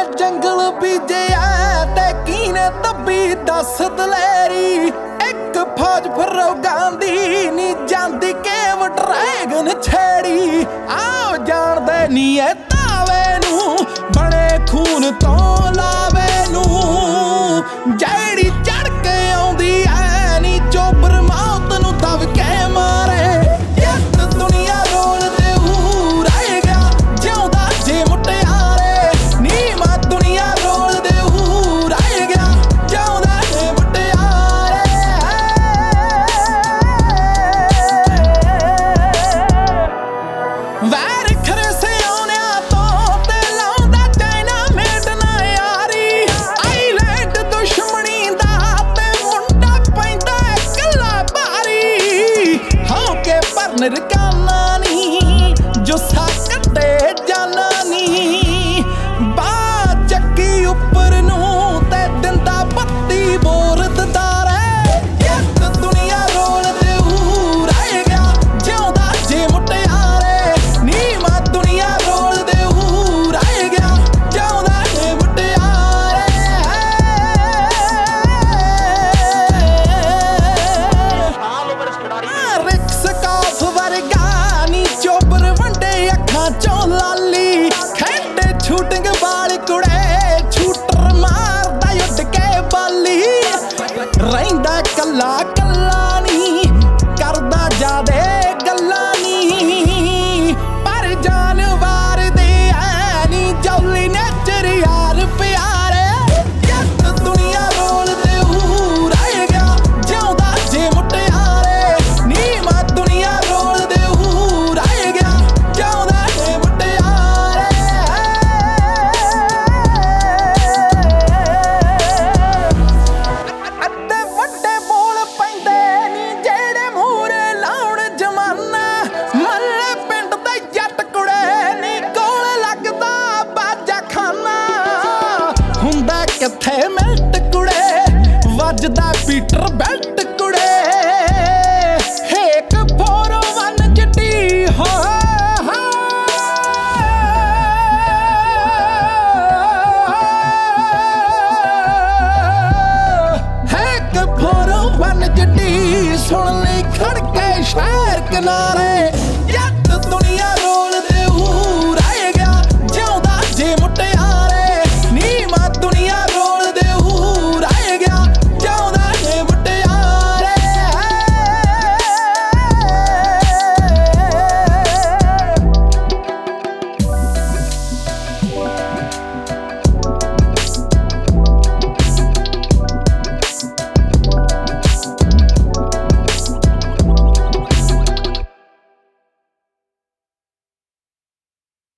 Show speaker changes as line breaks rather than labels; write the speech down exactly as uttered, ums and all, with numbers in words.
जंगल बीजिया ते कीने तब्बी दस दलेरी एक फौज फिरो गांधी नी जांदी केव ड्रैगन छेड़ी आओ जान दे नी ए तावे नू बड़े खून तो लावे नू जैड़ी चढ़ के आउंदी ऐ नी चोबर मौत नू दब के मारे यत दुनिया रोल दे हू रह गया जिउंदा जे मुटियारे नी मा दुनिया रोल दे हू रह गया जिउंदा जे मुटियारे वैर खरे से आउणिया तो ते लाउंदा चाइना मेड ना यारी आईलैंड दुश्मनी दा ते मुंडा पैंदा कल्ला भारी हां के पर रकाना नी जो सा कटे जाना नी बा चक्की उपर नू ते दिंदा बत्ती बोर ददारे यत दुनिया रोल दे हू रह गया जिउंदा जे मुटियारे नी मा दुनिया रोल दे हू रह गया जिउंदा जे मुटियारे रिक्स काफ वर्गा नी चोबर वंडे अखां चों लाली खेडे शूटिंग वाल कुड़े शूटर मारदा उड के बाली रहिंदा कल्ला कल्ला नी करदा जादे गल्लां नी पर जानवर दे ऐ नी जौली नेचर यार प्यारे यत दुनिया रोल दे हू रह गया जिउंदा जे मुटियारे नी मा दुनिया रोल दे हू रह गया जिउंदा जे मुटियारे अद्दे वड्डे बोल पैंदे नी जेड़े मूहरे लाउण जमाना मल्ले पिंड दे जट कुड़े नी कोल लगदा बाजा खाना हुंदा किथे मिंट कुड़े वजदा पीटर बेल्ट कुड़े एक फोर वन चिट्टी हो एक फोर वन चिट्टी सुन ले खड़के शहर किनारे